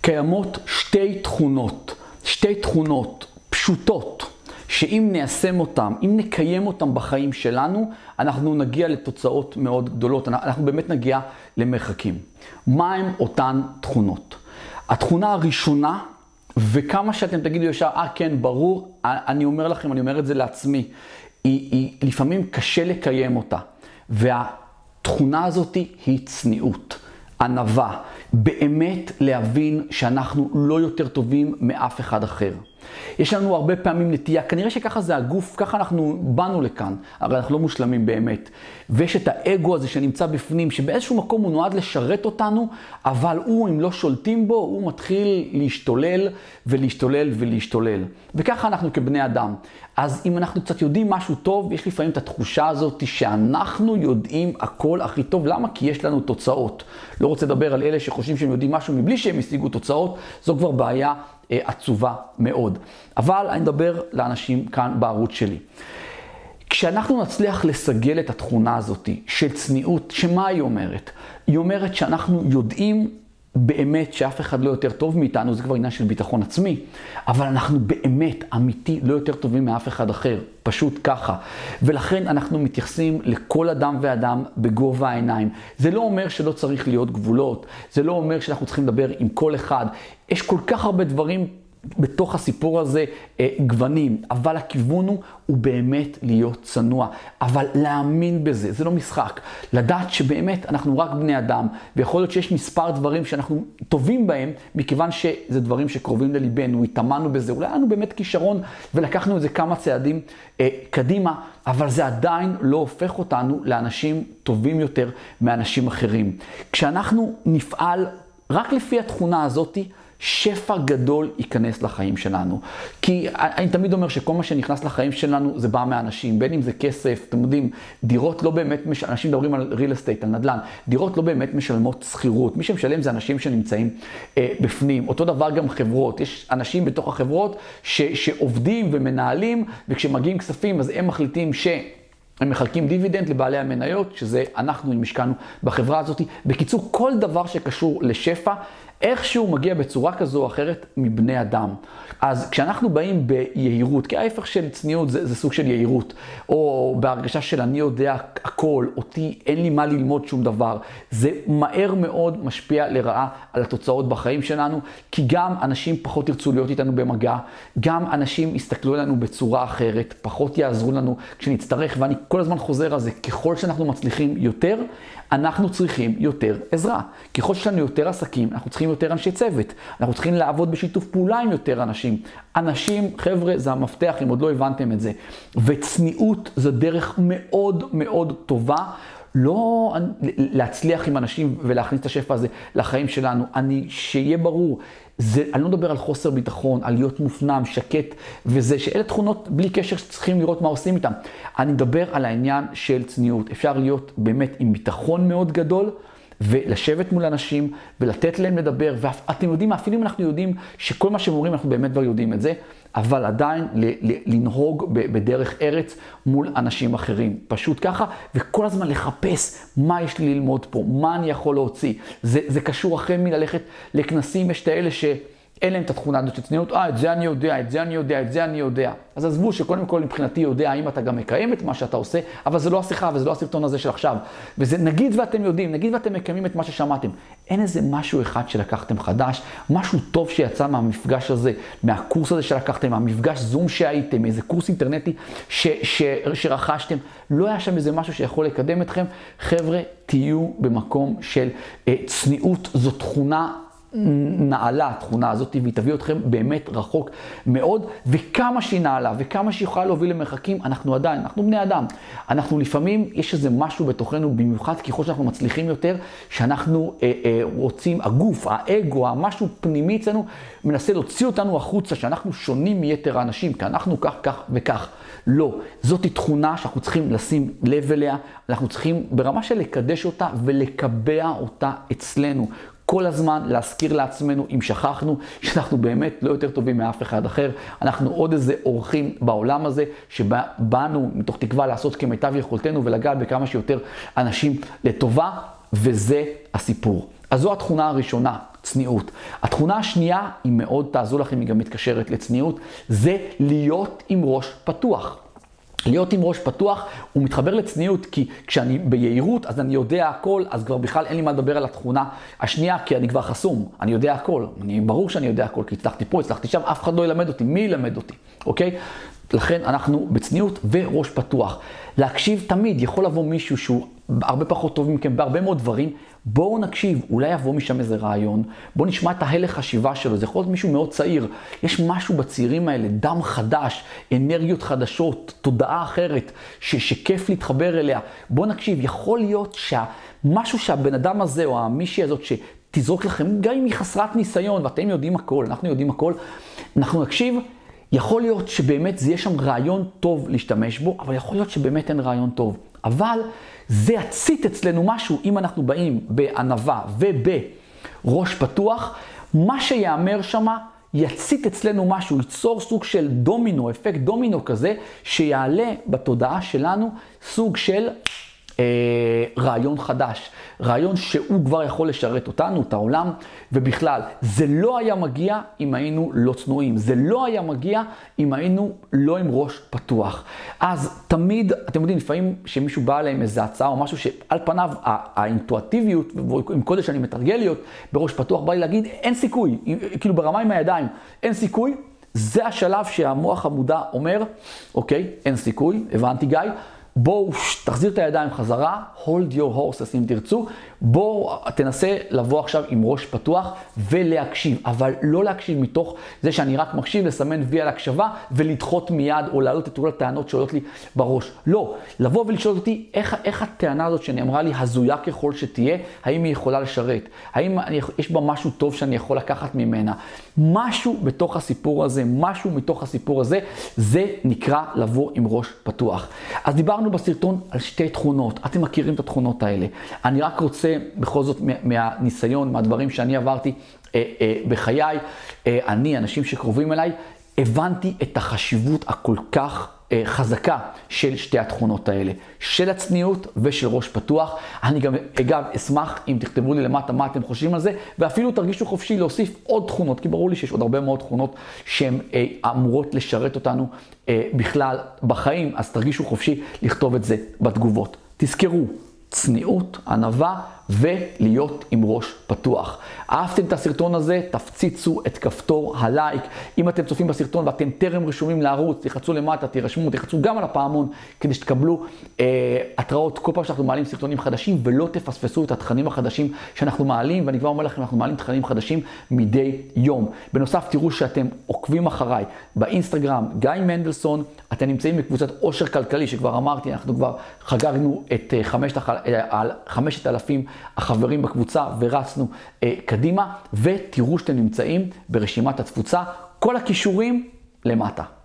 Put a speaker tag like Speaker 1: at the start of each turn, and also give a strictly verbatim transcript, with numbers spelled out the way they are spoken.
Speaker 1: קיימות שתי תכונות, שתי תכונות פשוטות, שאם ניישם אותם, אם נקיים אותם בחיים שלנו, אנחנו נגיע לתוצאות מאוד גדולות, אנחנו באמת נגיע למרחקים. מה הם אותן תכונות? התכונה הראשונה, וכמה שאתם תגידו ישר, אה כן, ברור, אני אומר לכם, אני אומר את זה לעצמי, היא, היא לפעמים קשה לקיים אותה. והתכונה הזאת היא צניעות, ענווה, באמת להבין שאנחנו לא יותר טובים מאף אחד אחר. יש לנו הרבה פעמים נטייה, כנראה שככה זה הגוף, ככה אנחנו באנו לכאן, הרי אנחנו לא מושלמים באמת. ויש את האגו הזה שנמצא בפנים, שבאיזשהו מקום הוא נועד לשרת אותנו, אבל הוא, אם לא שולטים בו, הוא מתחיל להשתולל ולהשתולל ולהשתולל. וככה אנחנו כבני אדם. אז אם אנחנו קצת יודעים משהו טוב, יש לפעמים את התחושה הזאת שאנחנו יודעים הכל הכי טוב. למה? כי יש לנו תוצאות. לא רוצה לדבר על אלה שחושבים שהם יודעים משהו מבלי שהם השיגו תוצאות, זו כבר בעיה אה, עצובה מאוד. אבל אני מדבר לאנשים כאן בערוץ שלי. כשאנחנו נצליח לסגל את התכונה הזאת של צניעות, שמה היא אומרת? היא אומרת שאנחנו יודעים באמת שאף אחד לא יותר טוב מאיתנו, זה כבר עניין של ביטחון עצמי, אבל אנחנו באמת, אמיתי, לא יותר טובים מאף אחד אחר, פשוט ככה. ולכן אנחנו מתייחסים לכל אדם ואדם בגובה העיניים. זה לא אומר שלא צריך להיות גבולות, זה לא אומר שאנחנו צריכים לדבר עם כל אחד. יש כל כך הרבה דברים בתוך הסיפור הזה אה, גוונים, אבל הכיוון הוא, הוא באמת להיות צנוע, אבל להאמין בזה, זה לא משחק. לדעת שבאמת אנחנו רק בני אדם, ויכול להיות שיש מספר דברים שאנחנו טובים בהם, מכיוון שזה דברים שקרובים לליבנו, התאמנו בזה, אולי לנו באמת כישרון, ולקחנו את זה כמה צעדים אה, קדימה, אבל זה עדיין לא הופך אותנו לאנשים טובים יותר מאנשים אחרים. כשאנחנו נפעל רק לפי התכונה הזאת, שפע גדול ייכנס לחיים שלנו. כי אני תמיד אומר שכל מה שנכנס לחיים שלנו זה בא מאנשים, בין אם זה כסף, אתם יודעים, דירות לא באמת, מש... אנשים מדברים על real estate, על נדל"ן, דירות לא באמת משלמות שכירות, מי שמשלם זה אנשים שנמצאים אה, בפנים, אותו דבר גם חברות, יש אנשים בתוך החברות ש... שעובדים ומנהלים, וכשמגיעים כספים אז הם מחליטים ש... הם מחלקים דיבידנד לבעלי המניות, שזה אנחנו אם השקענו בחברה הזאת. בקיצור, כל דבר שקשור לשפע, איכשהו מגיע בצורה כזו או אחרת מבני אדם. אז כשאנחנו באים ביהירות, כי ההפך של צניעות זה, זה סוג של יהירות, או בהרגשה של אני יודע הכל, אותי אין לי מה ללמוד שום דבר, זה מהר מאוד משפיע לרעה על התוצאות בחיים שלנו, כי גם אנשים פחות ירצו להיות איתנו במגע, גם אנשים יסתכלו עלינו בצורה אחרת, פחות יעזרו לנו כשנצטרך, ואני כל הזמן חוזר על זה, ככל שאנחנו מצליחים יותר, אנחנו צריכים יותר עזרה. ככל שיש לנו יותר עסקים, אנחנו צריכים יותר אנשי צוות. אנחנו צריכים לעבוד בשיתוף פעולה עם יותר אנשים. אנשים, חבר'ה, זה המפתח, אם עוד לא הבנתם את זה. וצניעות זה דרך מאוד מאוד טובה, לא להצליח עם אנשים ולהכניס את השפע הזה לחיים שלנו. אני, שיהיה ברור, זה, אני לא מדבר על חוסר ביטחון, על להיות מופנם, שקט, וזה שאלה תכונות בלי קשר שצריכים לראות מה עושים איתם. אני מדבר על העניין של צניעות. אפשר להיות באמת עם ביטחון מאוד גדול, ולשבת מול אנשים, ולתת להם לדבר, ואתם יודעים, אפילו אם אנחנו יודעים שכל מה שהם אומרים, אנחנו באמת כבר יודעים את זה, אבל עדיין לנהוג בדרך ארץ מול אנשים אחרים. פשוט ככה, וכל הזמן לחפש מה יש לי ללמוד פה, מה אני יכול להוציא. זה, זה קשור אחרי מללכת לכנסים, יש את האלה ש... אין להם את התכונה הזאת של צניעות, אה, את זה אני יודע, את זה אני יודע, את זה אני יודע. אז עזבו שקודם כל מבחינתי יודע האם אתה גם מקיים את מה שאתה עושה, אבל זה לא השיחה וזה לא הסרטון הזה של עכשיו. וזה נגיד ואתם יודעים, נגיד ואתם מקיימים את מה ששמעתם. אין איזה משהו אחד שלקחתם חדש, משהו טוב שיצא מהמפגש הזה, מהקורס הזה שלקחתם, מהמפגש זום שהייתם, איזה קורס אינטרנטי ש, ש, שרכשתם. לא היה שם איזה משהו שיכול לקדם אתכם. חבר'ה, תהיו במקום של אה, צניעות, זו תכונה נעלה התכונה הזאת, והיא תביא אתכם באמת רחוק מאוד, וכמה שהיא נעלה וכמה שהיא יכולה להוביל למרחקים, אנחנו עדיין, אנחנו בני אדם. אנחנו לפעמים, יש איזה משהו בתוכנו, במיוחד ככל שאנחנו מצליחים יותר, שאנחנו אה, אה, רוצים, הגוף, האגו, המשהו פנימי אצלנו, מנסה להוציא אותנו החוצה, שאנחנו שונים מיתר האנשים, כי אנחנו כך, כך וכך. לא, זאת תכונה שאנחנו צריכים לשים לב אליה, אנחנו צריכים ברמה של לקדש אותה ולקבע אותה אצלנו. כל הזמן להזכיר לעצמנו, אם שכחנו, שאנחנו באמת לא יותר טובים מאף אחד אחר. אנחנו עוד איזה אורחים בעולם הזה, שבאנו מתוך תקווה לעשות כמיטב יכולתנו ולגעת בכמה שיותר אנשים לטובה, וזה הסיפור. אז זו התכונה הראשונה, צניעות. התכונה השנייה, היא מאוד תעזור לכם, היא גם מתקשרת לצניעות, זה להיות עם ראש פתוח. להיות עם ראש פתוח, הוא מתחבר לצניעות, כי כשאני ביהירות, אז אני יודע הכל, אז כבר בכלל אין לי מה לדבר על התכונה השנייה, כי אני כבר חסום, אני יודע הכל. אני, ברור שאני יודע הכל, כי הצלחתי פה, הצלחתי שם, אף אחד לא ילמד אותי, מי ילמד אותי, אוקיי? לכן אנחנו בצניעות וראש פתוח. להקשיב תמיד, יכול לבוא מישהו שהוא הרבה פחות טוב מכם בהרבה מאוד דברים, בואו נקשיב, אולי יבוא משם איזה רעיון, בואו נשמע את ההלך חשיבה שלו, זה יכול להיות מישהו מאוד צעיר, יש משהו בצעירים האלה, דם חדש, אנרגיות חדשות, תודעה אחרת, ש- שכיף להתחבר אליה, בואו נקשיב, יכול להיות שמשהו שהבן אדם הזה או המישהי הזאת שתזרוק לכם, גם אם היא חסרת ניסיון ואתם יודעים הכל, אנחנו יודעים הכל, אנחנו נקשיב, יכול להיות שבאמת זה יהיה שם רעיון טוב להשתמש בו, אבל יכול להיות שבאמת אין רעיון טוב. אבל זה יצית אצלנו משהו, אם אנחנו באים בענווה ובראש פתוח, מה שיאמר שמה יצית אצלנו משהו, ייצור סוג של דומינו, אפקט דומינו כזה, שיעלה בתודעה שלנו סוג של אה, רעיון חדש. רעיון שהוא כבר יכול לשרת אותנו, את העולם, ובכלל, זה לא היה מגיע אם היינו לא צנועים. זה לא היה מגיע אם היינו לא עם ראש פתוח. אז תמיד, אתם יודעים, לפעמים שמישהו בא אליהם איזו הצעה או משהו שעל פניו האינטואטיביות, עם קודש שאני מתרגל להיות בראש פתוח, בא לי להגיד, אין סיכוי, כאילו ברמה עם הידיים, אין סיכוי. זה השלב שהמוח המודע אומר, אוקיי, אין סיכוי, הבנתי גיא, בואו תחזיר את הידיים חזרה, hold your horses אם תרצו, בואו תנסה לבוא עכשיו עם ראש פתוח ולהקשיב, אבל לא להקשיב מתוך זה שאני רק מקשיב, לסמן וי על הקשבה ולדחות מיד או להעלות את כל הטענות שעולות לי בראש. לא, לבוא ולשאול אותי איך, איך הטענה הזאת שאני אמרה לי הזויה ככל שתהיה, האם היא יכולה לשרת, האם אני, יש בה משהו טוב שאני יכול לקחת ממנה, משהו בתוך הסיפור הזה, משהו מתוך הסיפור הזה, זה נקרא לבוא עם ראש פתוח. אז דיברנו בסרטון על שתי תכונות, אתם מכירים את התכונות האלה. אני רק רוצה בכל זאת מהניסיון, מהדברים שאני עברתי אה, אה, בחיי, אה, אני, אנשים שקרובים אליי, הבנתי את החשיבות הכל כך אה, חזקה של שתי התכונות האלה, של הצניעות ושל ראש פתוח. אני גם, אגב, אשמח אם תכתבו לי למטה מה אתם חושבים על זה, ואפילו תרגישו חופשי להוסיף עוד תכונות, כי ברור לי שיש עוד הרבה מאוד תכונות שהן אה, אמורות לשרת אותנו אה, בכלל בחיים, אז תרגישו חופשי לכתוב את זה בתגובות. תזכרו, צניעות, ענווה ולהיות עם ראש פתוח. אהבתם את הסרטון הזה? תפציצו את כפתור הלייק. אם אתם צופים בסרטון ואתם טרם רשומים לערוץ, תחצו למטה, תירשמו, תחצו גם על הפעמון כדי שתקבלו אה, התראות כל פעם שאנחנו מעלים סרטונים חדשים, ולא תפספסו את התכנים החדשים שאנחנו מעלים, ואני כבר אומר לכם, אנחנו מעלים תכנים חדשים מדי יום. בנוסף, תראו שאתם עוקבים אחריי באינסטגרם, גיא מנדלסון, אתם נמצאים בקבוצת עושר כלכלי, שכבר אמרתי, אנחנו כבר חגגנו את חמשת אלפים החברים בקבוצה ורצנו אה, קדימה, ותראו שאתם נמצאים ברשימת התפוצה, כל הכישורים למטה.